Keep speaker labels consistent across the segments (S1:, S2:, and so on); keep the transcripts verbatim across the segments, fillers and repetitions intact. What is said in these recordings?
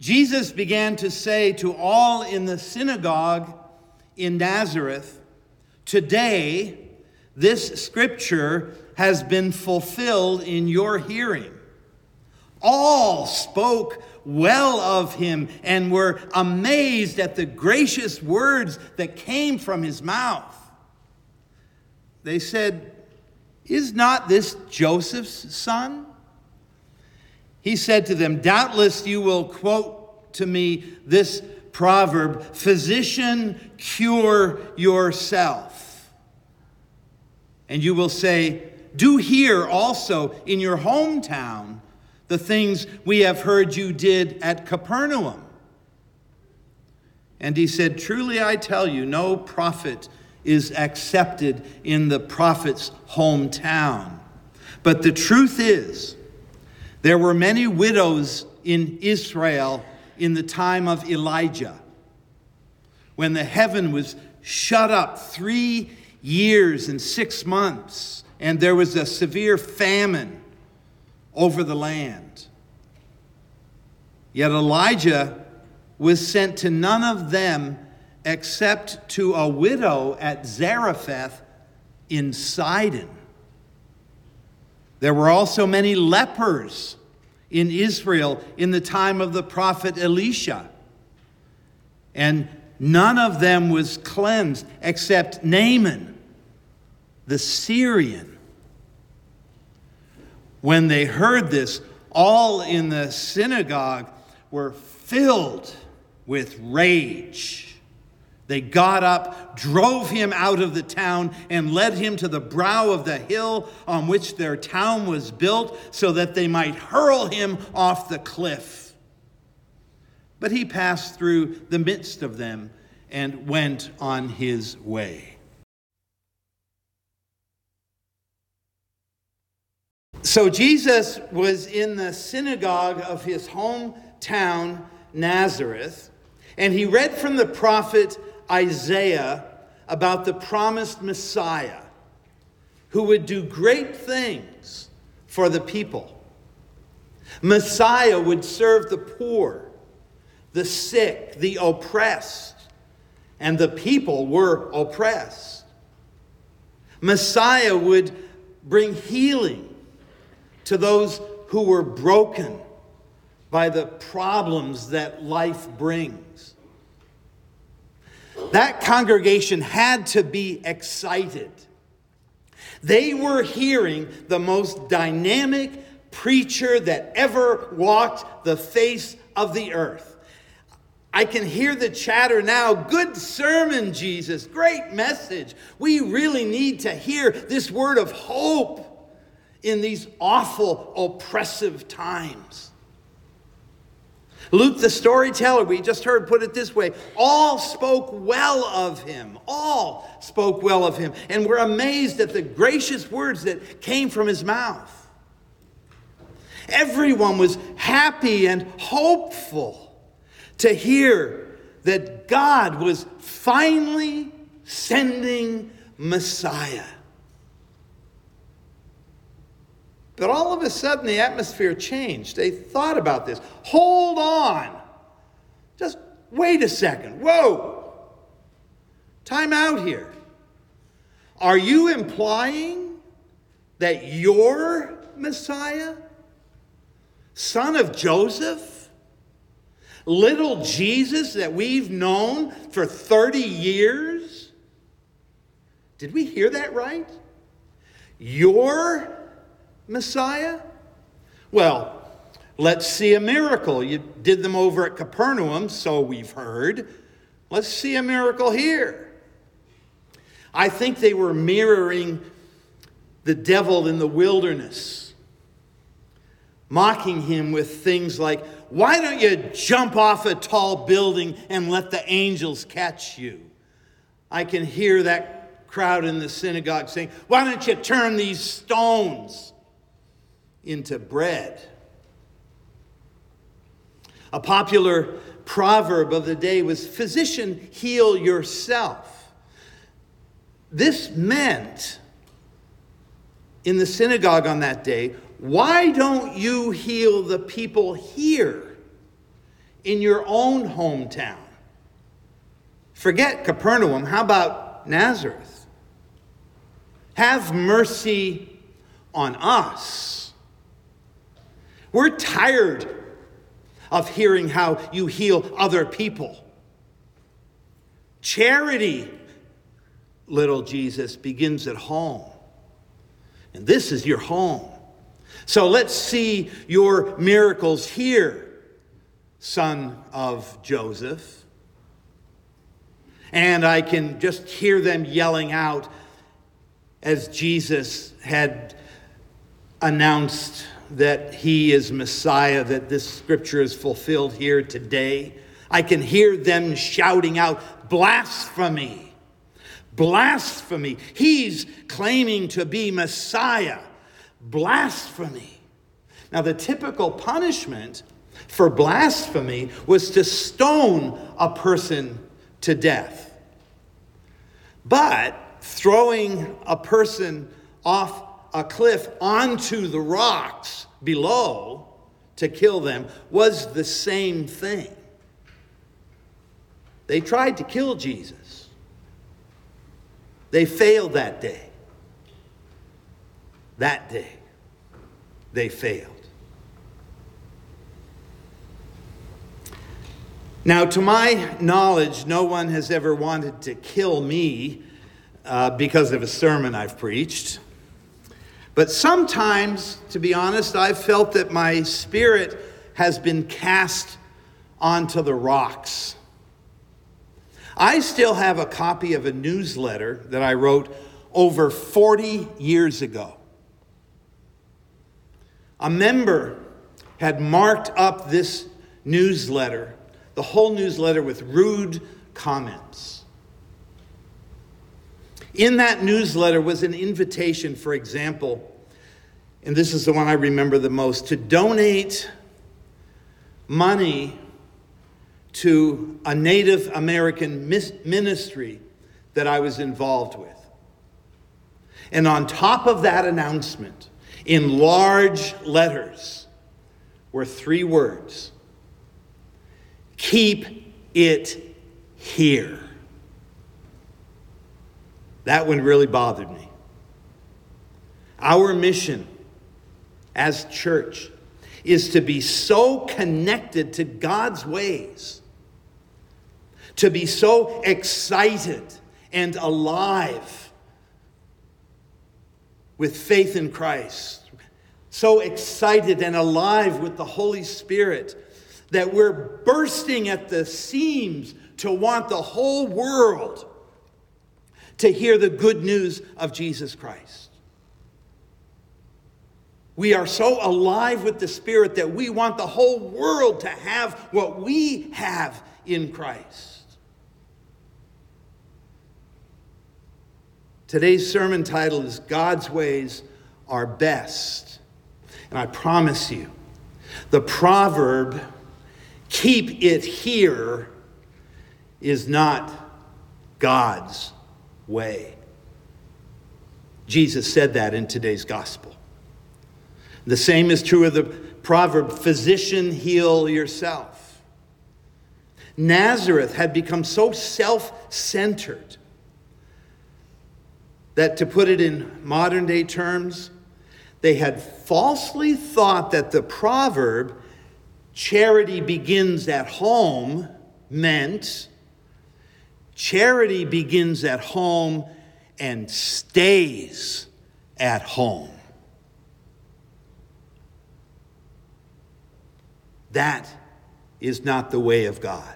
S1: Jesus began to say to all in the synagogue in Nazareth, "Today, this scripture has been fulfilled in your hearing." All spoke well of him and were amazed at the gracious words that came from his mouth. They said, "Is not this Joseph's son?" He said to them, "Doubtless you will quote to me this proverb, 'Physician, cure yourself.' And you will say, 'Do here also in your hometown the things we have heard you did at Capernaum.' And he said, 'Truly I tell you, no prophet is accepted in the prophet's hometown. But the truth is, there were many widows in Israel in the time of Elijah, when the heaven was shut up three years and six months, and there was a severe famine over the land. Yet Elijah was sent to none of them except to a widow at Zarephath in Sidon. There were also many lepers in Israel in the time of the prophet Elisha, and none of them was cleansed except Naaman, the Syrian. When they heard this, all in the synagogue were filled with rage. They got up, drove him out of the town, and led him to the brow of the hill on which their town was built, so that they might hurl him off the cliff. But he passed through the midst of them and went on his way. So Jesus was in the synagogue of his hometown, Nazareth, and he read from the prophet Isaiah about the promised Messiah who would do great things for the people. Messiah would serve the poor, the sick, the oppressed, and the people were oppressed. Messiah would bring healing to those who were broken by the problems that life brings. That congregation had to be excited. They were hearing the most dynamic preacher that ever walked the face of the earth. I can hear the chatter now. "Good sermon, Jesus. Great message. We really need to hear this word of hope in these awful, oppressive times." Luke, the storyteller, we just heard put it this way: all spoke well of him. All spoke well of him, and were amazed at the gracious words that came from his mouth. Everyone was happy and hopeful to hear that God was finally sending Messiah. But all of a sudden, the atmosphere changed. They thought about this. Hold on. Just wait a second. Whoa. Time out here. Are you implying that you're Messiah? Son of Joseph? Little Jesus that we've known for thirty years? Did we hear that right? You're Messiah? Well, let's see a miracle. You did them over at Capernaum, so we've heard. Let's see a miracle here. I think they were mirroring the devil in the wilderness, mocking him with things like, "Why don't you jump off a tall building and let the angels catch you?" I can hear that crowd in the synagogue saying, "Why don't you turn these stones into bread?" A popular proverb of the day was, "Physician, heal yourself." This meant, in the synagogue on that day, why don't you heal the people here in your own hometown. Forget Capernaum. How about Nazareth? Have mercy on us. We're tired of hearing how you heal other people. Charity, little Jesus, begins at home. And this is your home. So let's see your miracles here, son of Joseph. And I can just hear them yelling out as Jesus had announced that he is Messiah, that this scripture is fulfilled here today. I can hear them shouting out, blasphemy, blasphemy. He's claiming to be Messiah. Blasphemy. Now, the typical punishment for blasphemy was to stone a person to death. But throwing a person off a cliff onto the rocks below to kill them was the same thing. They tried to kill Jesus. They failed that day. That day, they failed. Now, to my knowledge, no one has ever wanted to kill me uh, because of a sermon I've preached. But sometimes, to be honest, I've felt that my spirit has been cast onto the rocks. I still have a copy of a newsletter that I wrote over forty years ago. A member had marked up this newsletter, the whole newsletter, with rude comments. In that newsletter was an invitation, for example, and this is the one I remember the most, to donate money to a Native American ministry that I was involved with. And on top of that announcement, in large letters, were three words: keep it here. That one really bothered me. Our mission as church is to be so connected to God's ways, to be so excited and alive with faith in Christ, so excited and alive with the Holy Spirit that we're bursting at the seams to want the whole world to hear the good news of Jesus Christ. We are so alive with the Spirit that we want the whole world to have what we have in Christ. Today's sermon title is God's Ways Are Best. And I promise you, the proverb, keep it here, is not God's way. Jesus said that in today's gospel. The same is true of the proverb, physician, heal yourself. Nazareth had become so self-centered that, to put it in modern day terms, they had falsely thought that the proverb, charity begins at home, meant charity begins at home and stays at home. That is not the way of God.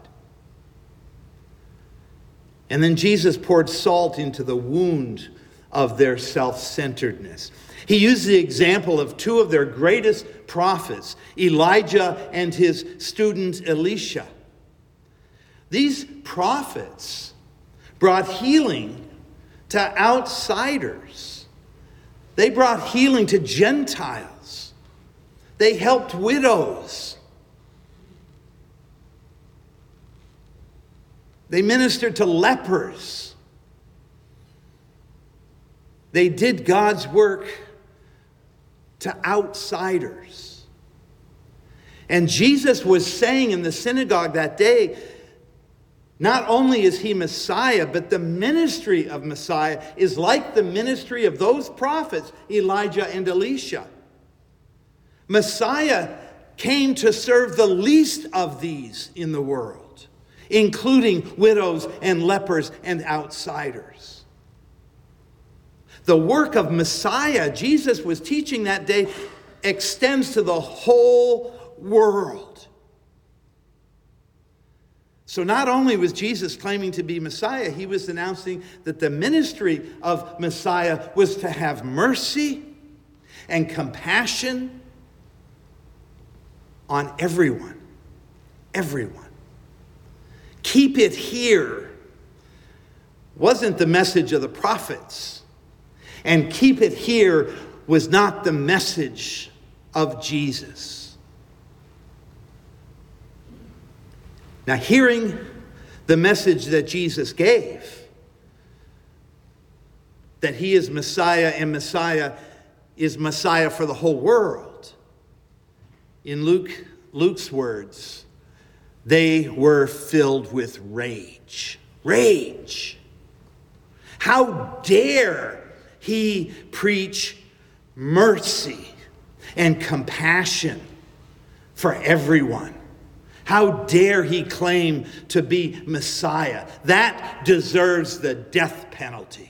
S1: And then Jesus poured salt into the wound of their self-centeredness. He used the example of two of their greatest prophets, Elijah and his student Elisha. These prophets brought healing to outsiders. They brought healing to Gentiles. They helped widows. They ministered to lepers. They did God's work to outsiders. And Jesus was saying in the synagogue that day, not only is he Messiah, but the ministry of Messiah is like the ministry of those prophets, Elijah and Elisha. Messiah came to serve the least of these in the world, including widows and lepers and outsiders. The work of Messiah, Jesus was teaching that day, extends to the whole world. So not only was Jesus claiming to be Messiah, he was announcing that the ministry of Messiah was to have mercy and compassion on everyone. Everyone. Keep it here wasn't the message of the prophets. And keep it here was not the message of Jesus. Now, hearing the message that Jesus gave, that he is Messiah and Messiah is Messiah for the whole world, in Luke, Luke's words, they were filled with rage. Rage. How dare he preach mercy and compassion for everyone? How dare he claim to be Messiah? That deserves the death penalty.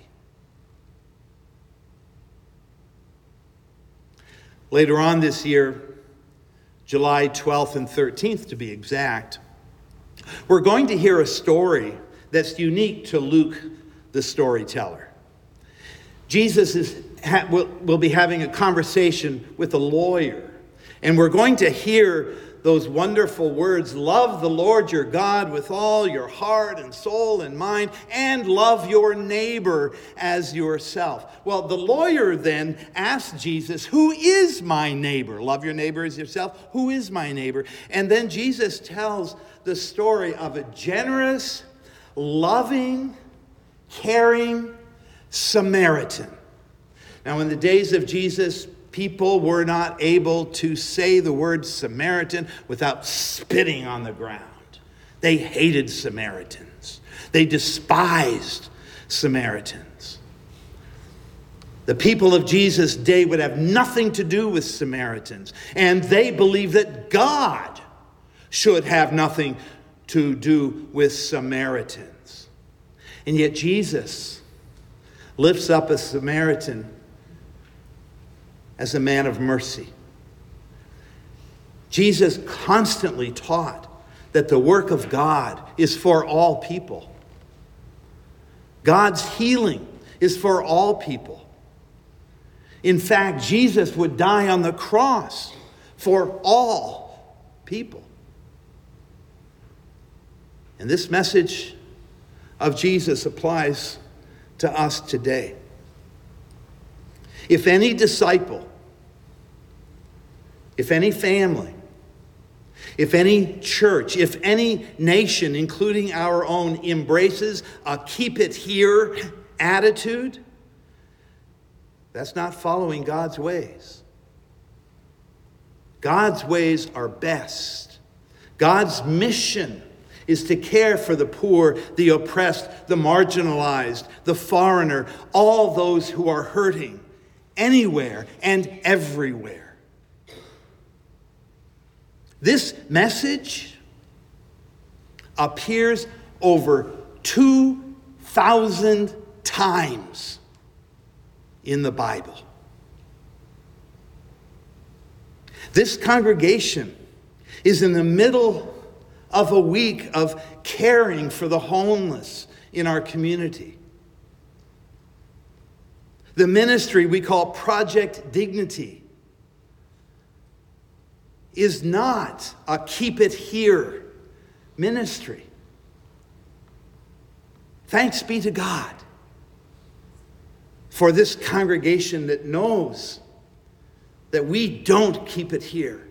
S1: Later on this year, July twelfth and thirteenth to be exact, we're going to hear a story that's unique to Luke, the storyteller. Jesus is, ha, will, will be having a conversation with a lawyer, and we're going to hear those wonderful words, love the Lord your God with all your heart and soul and mind, and love your neighbor as yourself. Well, the lawyer then asked Jesus, who is my neighbor? Love your neighbor as yourself. Who is my neighbor? And then Jesus tells the story of a generous, loving, caring Samaritan. Now, in the days of Jesus, people were not able to say the word Samaritan without spitting on the ground. They hated Samaritans. They despised Samaritans. The people of Jesus' day would have nothing to do with Samaritans, and they believed that God should have nothing to do with Samaritans. And yet Jesus lifts up a Samaritan as a man of mercy. Jesus constantly taught that the work of God is for all people. God's healing is for all people. In fact, Jesus would die on the cross for all people. And this message of Jesus applies to us today. If any disciple, if any family, if any church, if any nation, including our own, embraces a keep it here attitude, that's not following God's ways. God's ways are best. God's mission is to care for the poor, the oppressed, the marginalized, the foreigner, all those who are hurting, anywhere and everywhere. This message appears over two thousand times in the Bible. This congregation is in the middle of a week of caring for the homeless in our community. The ministry we call Project Dignity is not a keep it here ministry. Thanks be to God for this congregation that knows that we don't keep it here.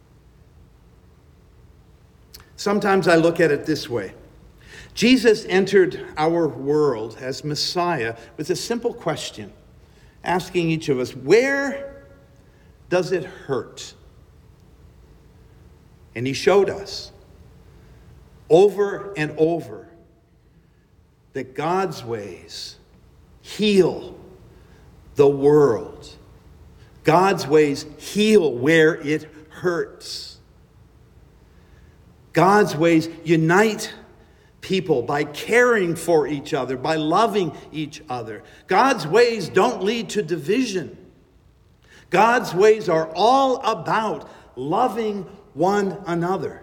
S1: Sometimes I look at it this way. Jesus entered our world as Messiah with a simple question, asking each of us, where does it hurt? And he showed us over and over that God's ways heal the world. God's ways heal where it hurts. God's ways unite people by caring for each other, by loving each other. God's ways don't lead to division. God's ways are all about loving one another.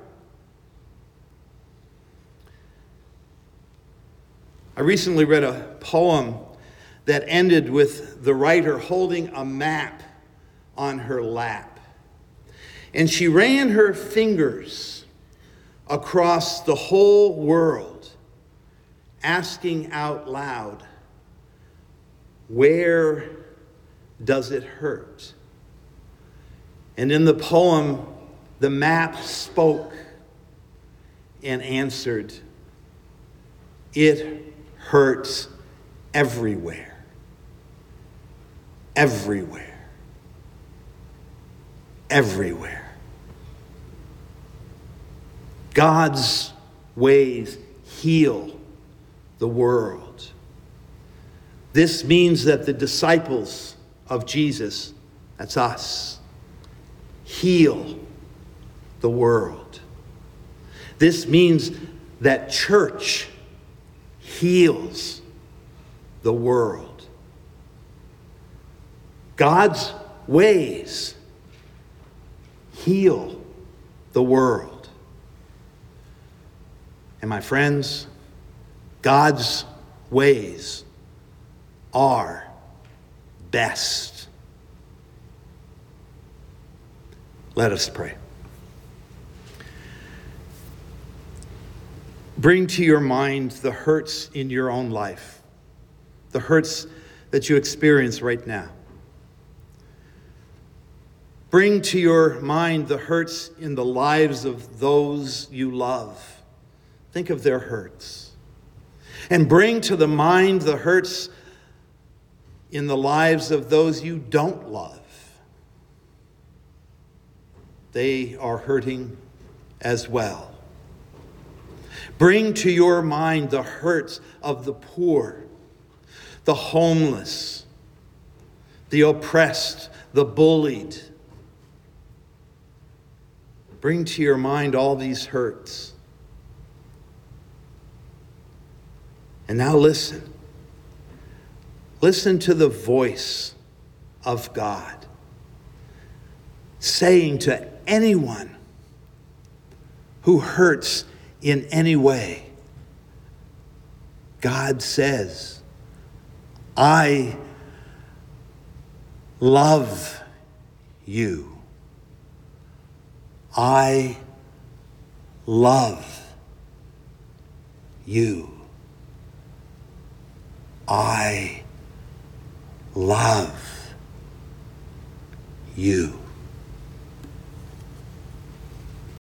S1: I recently read a poem that ended with the writer holding a map on her lap. And she ran her fingers across the whole world, asking out loud, "Where does it hurt?" And in the poem, the map spoke and answered, "It hurts everywhere. Everywhere. Everywhere." God's ways heal the world. This means that the disciples of Jesus, that's us, heal the world. This means that church heals the world. God's ways heal the world. And my friends, God's ways are best. Let us pray. Bring to your mind the hurts in your own life, the hurts that you experience right now. Bring to your mind the hurts in the lives of those you love. Think of their hurts. And bring to the mind the hurts in the lives of those you don't love. They are hurting as well. Bring to your mind the hurts of the poor, the homeless, the oppressed, the bullied. Bring to your mind all these hurts. And now listen. Listen to the voice of God saying to anyone who hurts in any way, God says, "I love you. I love you. I love you."